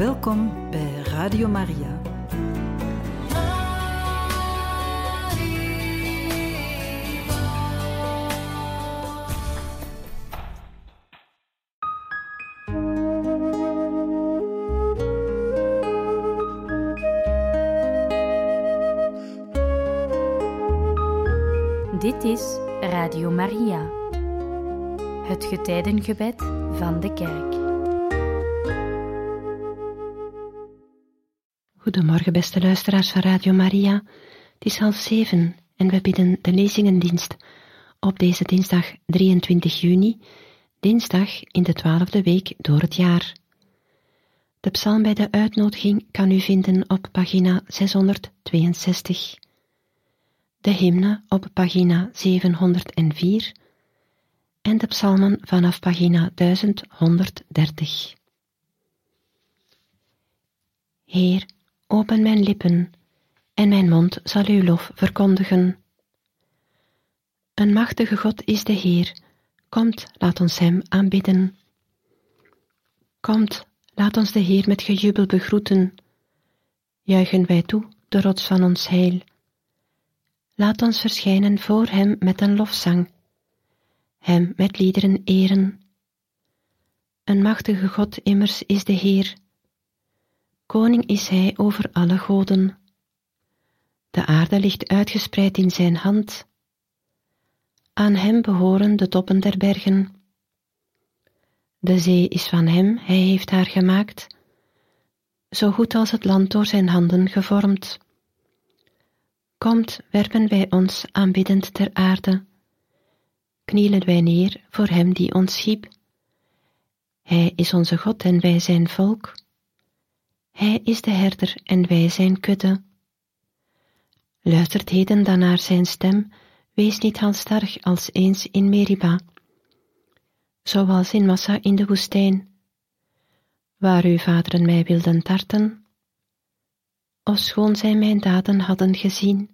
Welkom bij Radio Maria. Dit is Radio Maria, het getijdengebed van de kerk. Goedemorgen beste luisteraars van Radio Maria. Het is 6:30 en we bidden de lezingendienst op deze dinsdag 23 juni, dinsdag in de 12e week door het jaar. De psalm bij de uitnodiging kan u vinden op pagina 662. De hymne op pagina 704 en de psalmen vanaf pagina 1130. Heer, open mijn lippen, en mijn mond zal uw lof verkondigen. Een machtige God is de Heer, komt, laat ons hem aanbidden. Komt, laat ons de Heer met gejubel begroeten. Juichen wij toe, de rots van ons heil. Laat ons verschijnen voor hem met een lofzang, hem met liederen eren. Een machtige God immers is de Heer. Koning is hij over alle goden. De aarde ligt uitgespreid in zijn hand. Aan hem behoren de toppen der bergen. De zee is van hem, hij heeft haar gemaakt, zo goed als het land door zijn handen gevormd. Komt, werpen wij ons aanbiddend ter aarde, knielen wij neer voor hem die ons schiep. Hij is onze God en wij zijn volk. Hij is de herder en wij zijn kudde. Luistert heden dan naar zijn stem, wees niet halsstarrig als eens in Meriba, zoals in Massa in de woestijn, waar uw vaderen mij wilden tarten, ofschoon zij mijn daden hadden gezien.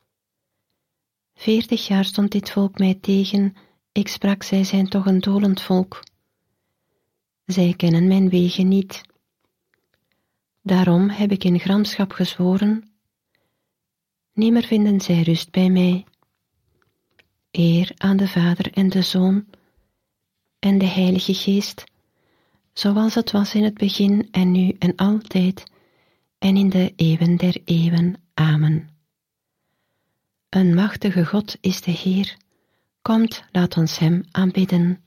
40 jaar stond dit volk mij tegen, ik sprak, zij zijn toch een dolend volk. Zij kennen mijn wegen niet. Daarom heb ik in gramschap gezworen, nimmer vinden zij rust bij mij. Eer aan de Vader en de Zoon en de Heilige Geest, zoals het was in het begin en nu en altijd en in de eeuwen der eeuwen. Amen. Een machtige God is de Heer, komt, laat ons hem aanbidden.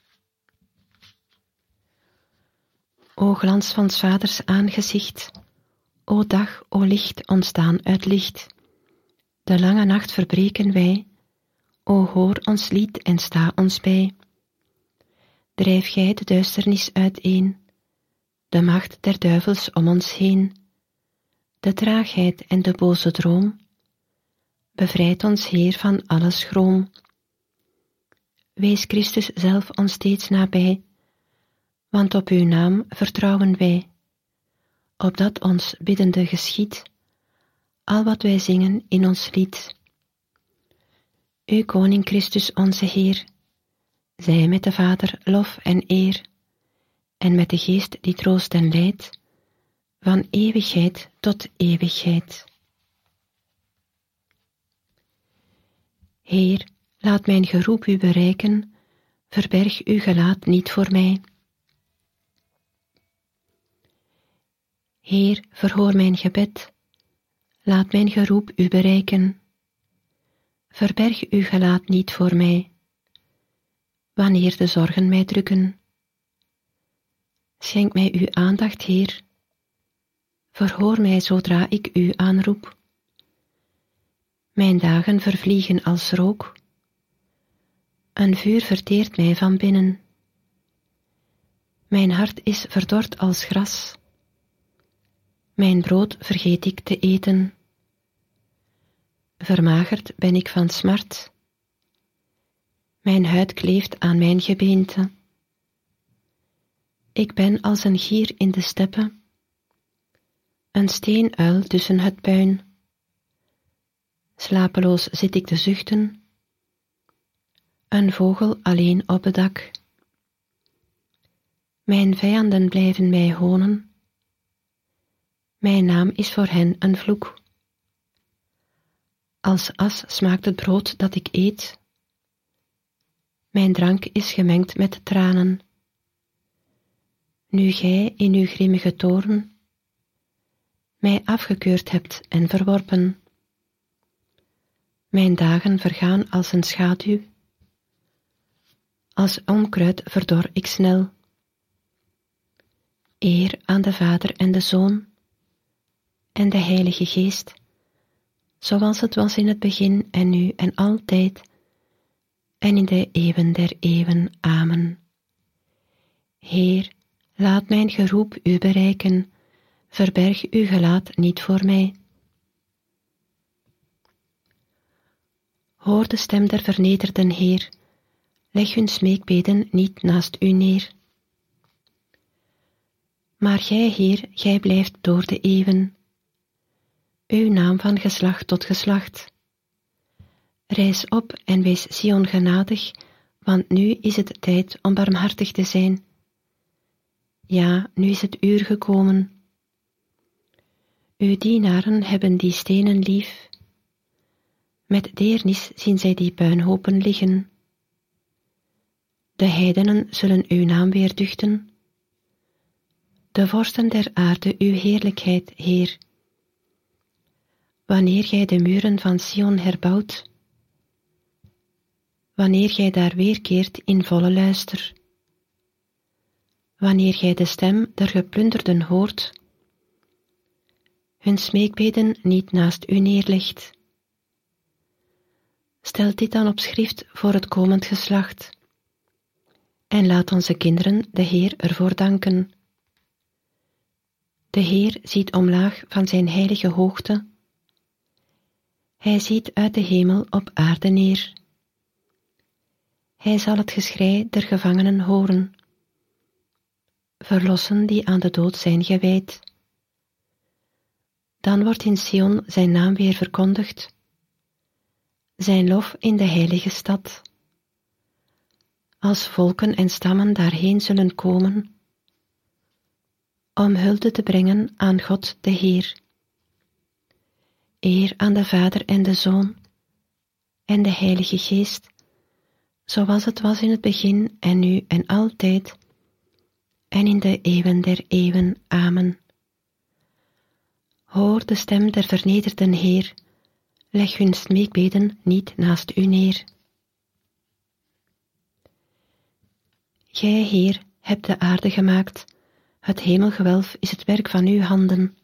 O glans van 's Vaders aangezicht, o dag, o licht, ontstaan uit licht. De lange nacht verbreken wij, o hoor ons lied en sta ons bij. Drijf gij de duisternis uiteen, de macht der duivels om ons heen, de traagheid en de boze droom. Bevrijd ons, Heer, van alle schroom. Wees Christus zelf ons steeds nabij, want op uw naam vertrouwen wij, opdat ons biddende geschiedt, al wat wij zingen in ons lied. U Koning Christus onze Heer, zij met de Vader lof en eer, en met de Geest die troost en leidt, van eeuwigheid tot eeuwigheid. Heer, laat mijn geroep u bereiken, verberg uw gelaat niet voor mij. Heer, verhoor mijn gebed, laat mijn geroep u bereiken. Verberg uw gelaat niet voor mij, wanneer de zorgen mij drukken. Schenk mij uw aandacht, Heer, verhoor mij zodra ik u aanroep. Mijn dagen vervliegen als rook, een vuur verteert mij van binnen. Mijn hart is verdord als gras, mijn brood vergeet ik te eten. Vermagerd ben ik van smart, mijn huid kleeft aan mijn gebeente. Ik ben als een gier in de steppe, een steenuil tussen het puin. Slapeloos zit ik te zuchten, een vogel alleen op het dak. Mijn vijanden blijven mij honen, Mijn naam is voor hen een vloek. Als as smaakt het brood dat ik eet. Mijn drank is gemengd met tranen. Nu gij in uw grimmige toorn mij afgekeurd hebt en verworpen. Mijn dagen vergaan als een schaduw. Als onkruid verdor ik snel. Eer aan de Vader en de Zoon en de Heilige Geest, zoals het was in het begin en nu en altijd, en in de eeuwen der eeuwen. Amen. Heer, laat mijn geroep u bereiken, verberg uw gelaat niet voor mij. Hoor de stem der vernederden, Heer, leg hun smeekbeden niet naast u neer. Maar gij, Heer, gij blijft door de eeuwen, uw naam van geslacht tot geslacht. Rijs op en wees Sion genadig, want nu is het tijd om barmhartig te zijn. Ja, nu is het uur gekomen. Uw dienaren hebben die stenen lief. Met deernis zien zij die puinhopen liggen. De heidenen zullen uw naam weer duchten. De vorsten der aarde uw heerlijkheid, Heer. Wanneer gij de muren van Sion herbouwt, wanneer gij daar weerkeert in volle luister, wanneer gij de stem der geplunderden hoort, hun smeekbeden niet naast u neerlegt. Stel dit dan op schrift voor het komend geslacht, en laat onze kinderen de Heer ervoor danken. De Heer ziet omlaag van zijn heilige hoogte. Hij ziet uit de hemel op aarde neer. Hij zal het geschrei der gevangenen horen, verlossen die aan de dood zijn gewijd. Dan wordt in Sion zijn naam weer verkondigd, zijn lof in de heilige stad. Als volken en stammen daarheen zullen komen, om hulde te brengen aan God de Heer. Eer aan de Vader en de Zoon en de Heilige Geest, zoals het was in het begin en nu en altijd, en in de eeuwen der eeuwen. Amen. Hoor de stem der vernederden, Heer, leg hun smeekbeden niet naast u neer. Gij, Heer, hebt de aarde gemaakt, het hemelgewelf is het werk van uw handen.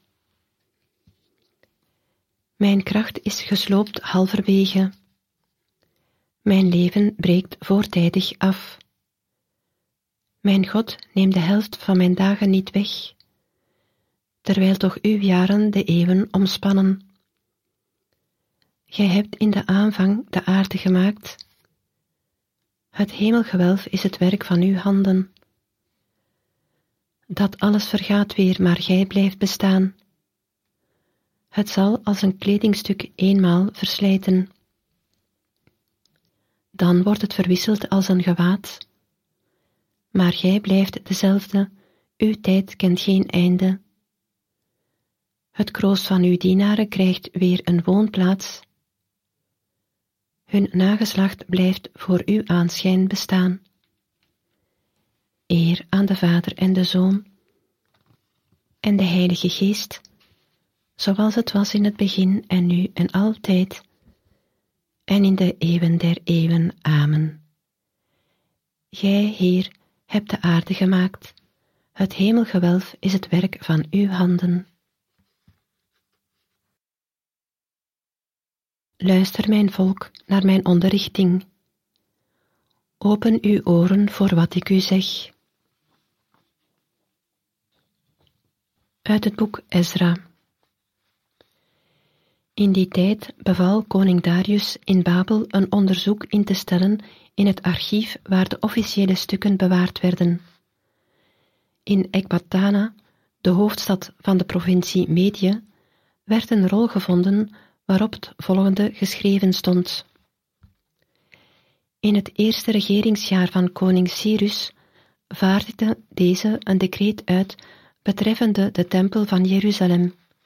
Mijn kracht is gesloopt halverwege. Mijn leven breekt voortijdig af. Mijn God, neem de helft van mijn dagen niet weg, terwijl toch uw jaren de eeuwen omspannen. Gij hebt in de aanvang de aarde gemaakt. Het hemelgewelf is het werk van uw handen. Dat alles vergaat weer, maar gij blijft bestaan. Het zal als een kledingstuk eenmaal verslijten. Dan wordt het verwisseld als een gewaad. Maar gij blijft dezelfde, uw tijd kent geen einde. Het kroost van uw dienaren krijgt weer een woonplaats. Hun nageslacht blijft voor uw aanschijn bestaan. Eer aan de Vader en de Zoon en de Heilige Geest, zoals het was in het begin en nu en altijd, en in de eeuwen der eeuwen. Amen. Gij, Heer, hebt de aarde gemaakt, het hemelgewelf is het werk van uw handen. Luister, mijn volk, naar mijn onderrichting. Open uw oren voor wat ik u zeg. Uit het boek Ezra. In die tijd beval koning Darius in Babel een onderzoek in te stellen in het archief waar de officiële stukken bewaard werden. In Ekbatana, de hoofdstad van de provincie Medië, werd een rol gevonden waarop het volgende geschreven stond. In het eerste regeringsjaar van koning Cyrus vaardigde deze een decreet uit betreffende de tempel van Jeruzalem,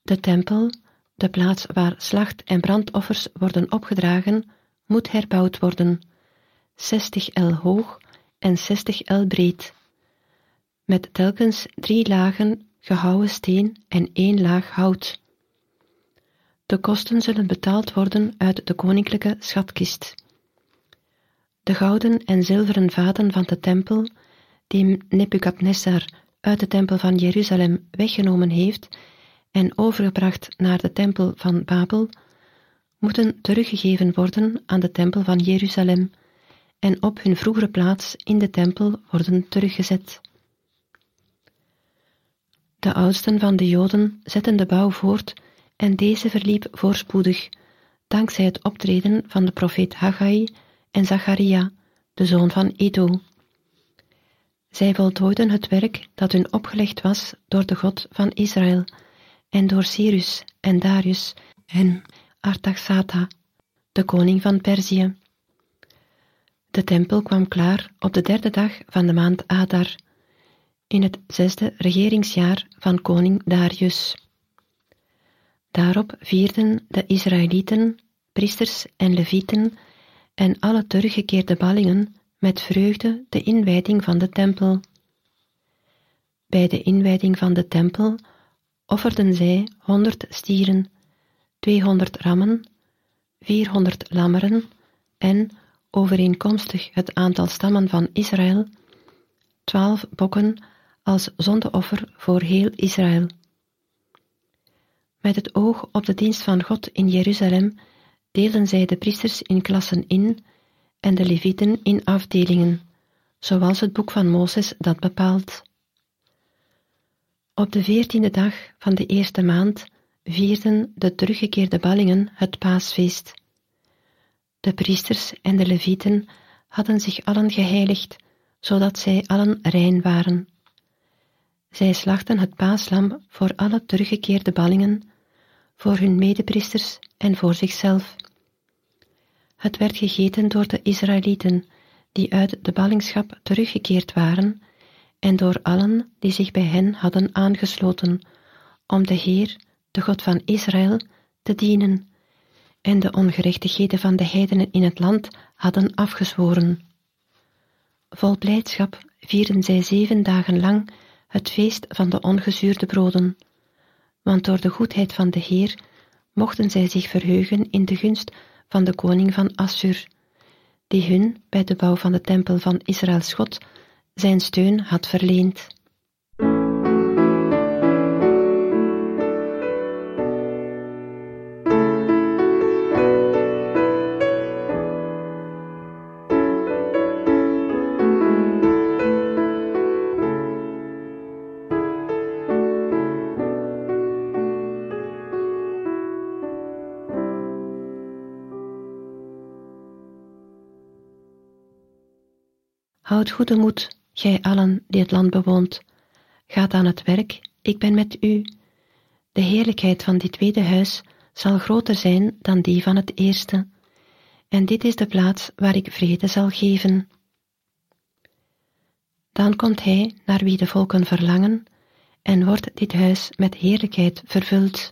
De tempel, de plaats waar slacht- en brandoffers worden opgedragen, moet herbouwd worden, 60 el hoog en 60 el breed, met telkens 3 lagen gehouwen steen en 1 laag hout. De kosten zullen betaald worden uit de koninklijke schatkist. De gouden en zilveren vaten van de tempel, die Nebukadnezar uit de tempel van Jeruzalem weggenomen heeft en overgebracht naar de tempel van Babel, moeten teruggegeven worden aan de tempel van Jeruzalem en op hun vroegere plaats in de tempel worden teruggezet. De oudsten van de Joden zetten de bouw voort en deze verliep voorspoedig, dankzij het optreden van de profeet Haggai en Zacharia, de zoon van Iddo. Zij voltooiden het werk dat hun opgelegd was door de God van Israël en door Cyrus en Darius en Artaxata, de koning van Perzië. De tempel kwam klaar op de 3e dag van de maand Adar, in het 6e regeringsjaar van koning Darius. Daarop vierden de Israëlieten, priesters en levieten en alle teruggekeerde ballingen met vreugde de inwijding van de tempel. Bij de inwijding van de tempel offerden zij 100 stieren, 200 rammen, 400 lammeren en, overeenkomstig het aantal stammen van Israël, 12 bokken als zondeoffer voor heel Israël. Met het oog op de dienst van God in Jeruzalem deelden zij de priesters in klassen in en de levieten in afdelingen, zoals het boek van Mozes dat bepaalt. Op de 14e dag van de eerste maand vierden de teruggekeerde ballingen het paasfeest. De priesters en de levieten hadden zich allen geheiligd, zodat zij allen rein waren. Zij slachten het paaslam voor alle teruggekeerde ballingen, voor hun medepriesters en voor zichzelf. Het werd gegeten door de Israëlieten, die uit de ballingschap teruggekeerd waren, en door allen die zich bij hen hadden aangesloten, om de Heer, de God van Israël, te dienen, en de ongerechtigheden van de heidenen in het land hadden afgezworen. Vol blijdschap vierden zij 7 dagen lang het feest van de ongezuurde broden, want door de goedheid van de Heer mochten zij zich verheugen in de gunst van de koning van Assur, die hun bij de bouw van de tempel van Israëls God zijn steun had verleend. Houd goede moed, gij allen die het land bewoont. Gaat aan het werk, ik ben met u. De heerlijkheid van dit tweede huis zal groter zijn dan die van het eerste. En dit is de plaats waar ik vrede zal geven. Dan komt hij naar wie de volken verlangen, en wordt dit huis met heerlijkheid vervuld.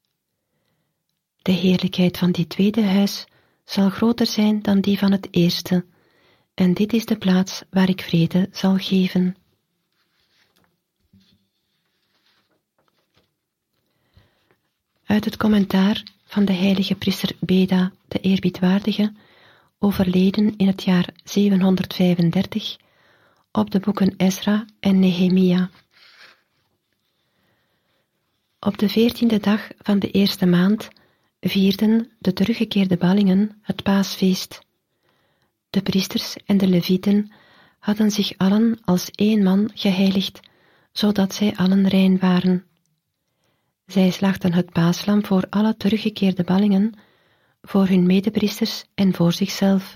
De heerlijkheid van dit tweede huis zal groter zijn dan die van het eerste, en dit is de plaats waar ik vrede zal geven. Uit het commentaar van de heilige priester Beda, de eerbiedwaardige, overleden in het jaar 735, op de boeken Ezra en Nehemia. Op de 14e dag van de eerste maand vierden de teruggekeerde ballingen het paasfeest. De priesters en de levieten hadden zich allen als één man geheiligd, zodat zij allen rein waren. Zij slachten het paaslam voor alle teruggekeerde ballingen, voor hun medepriesters en voor zichzelf.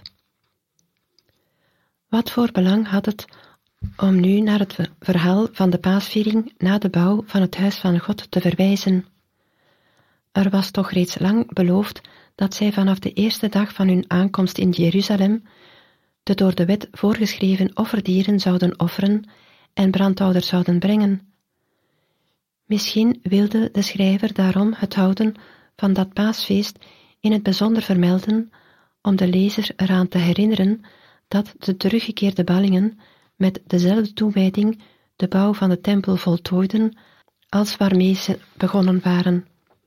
Wat voor belang had het om nu naar het verhaal van de paasviering na de bouw van het huis van God te verwijzen? Er was toch reeds lang beloofd dat zij vanaf de eerste dag van hun aankomst in Jeruzalem de door de wet voorgeschreven offerdieren zouden offeren en brandouders zouden brengen. Misschien wilde de schrijver daarom het houden van dat paasfeest in het bijzonder vermelden, om de lezer eraan te herinneren dat de teruggekeerde ballingen met dezelfde toewijding de bouw van de tempel voltooiden als waarmee ze begonnen waren.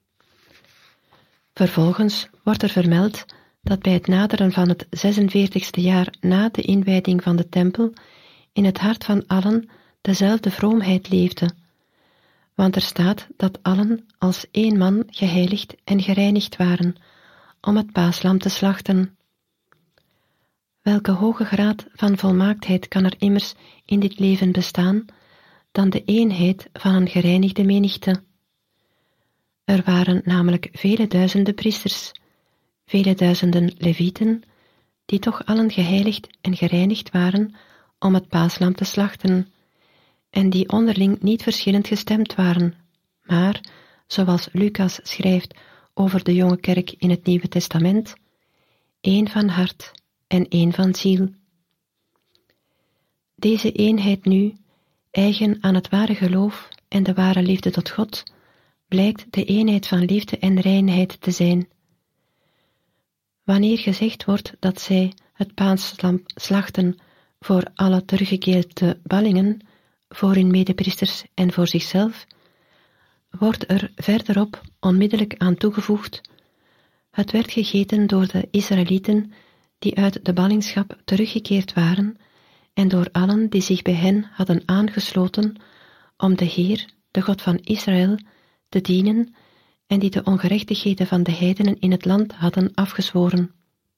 Vervolgens wordt er vermeld dat bij het naderen van het 46e jaar na de inwijding van de tempel in het hart van allen dezelfde vroomheid leefde, want er staat dat allen als één man geheiligd en gereinigd waren om het paaslam te slachten. Welke hoge graad van volmaaktheid kan er immers in dit leven bestaan dan de eenheid van een gereinigde menigte? Er waren namelijk vele duizenden priesters, vele duizenden levieten, die toch allen geheiligd en gereinigd waren om het paaslam te slachten, en die onderling niet verschillend gestemd waren, maar, zoals Lucas schrijft over de jonge kerk in het Nieuwe Testament, één van hart en één van ziel. Deze eenheid nu, eigen aan het ware geloof en de ware liefde tot God, blijkt de eenheid van liefde en reinheid te zijn. Wanneer gezegd wordt dat zij het paaslam slachten voor alle teruggekeerde ballingen, voor hun medepriesters en voor zichzelf, wordt er verderop onmiddellijk aan toegevoegd: het werd gegeten door de Israëlieten die uit de ballingschap teruggekeerd waren en door allen die zich bij hen hadden aangesloten om de Heer, de God van Israël, te dienen en die de ongerechtigheden van de heidenen in het land hadden afgezworen.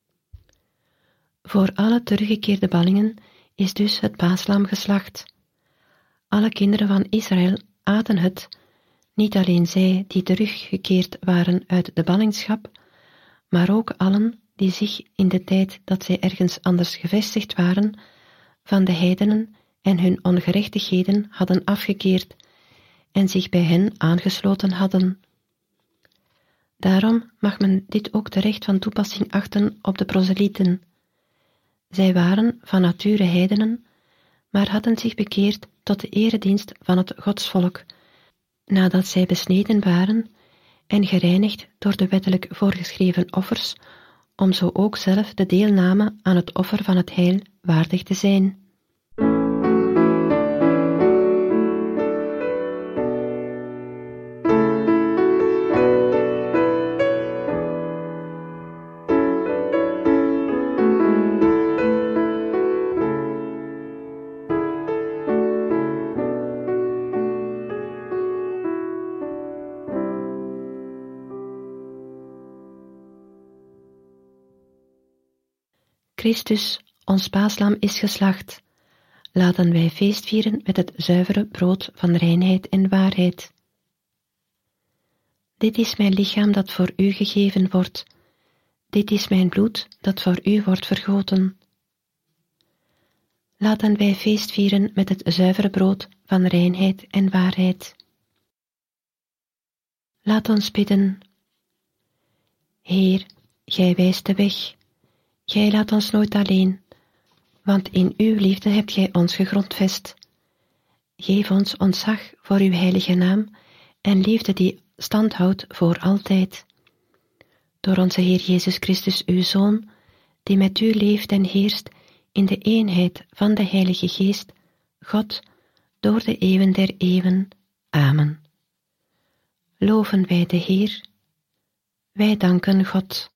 Voor alle teruggekeerde ballingen is dus het paaslam geslacht. Alle kinderen van Israël aten het, niet alleen zij die teruggekeerd waren uit de ballingschap, maar ook allen die zich in de tijd dat zij ergens anders gevestigd waren, van de heidenen en hun ongerechtigheden hadden afgekeerd en zich bij hen aangesloten hadden. Daarom mag men dit ook terecht van toepassing achten op de proselieten. Zij waren van nature heidenen, maar hadden zich bekeerd tot de eredienst van het godsvolk, nadat zij besneden waren en gereinigd door de wettelijk voorgeschreven offers, om zo ook zelf de deelname aan het offer van het heil waardig te zijn. Christus, ons paaslam, is geslacht. Laten wij feest vieren met het zuivere brood van reinheid en waarheid. Dit is mijn lichaam dat voor u gegeven wordt. Dit is mijn bloed dat voor u wordt vergoten. Laten wij feest vieren met het zuivere brood van reinheid en waarheid. Laat ons bidden. Heer, gij wijst de weg. Gij laat ons nooit alleen, want in uw liefde hebt gij ons gegrondvest. Geef ons ontzag voor uw heilige naam en liefde die stand houdt voor altijd. Door onze Heer Jezus Christus, uw Zoon, die met u leeft en heerst in de eenheid van de Heilige Geest, God, door de eeuwen der eeuwen. Amen. Loven wij de Heer. Wij danken God.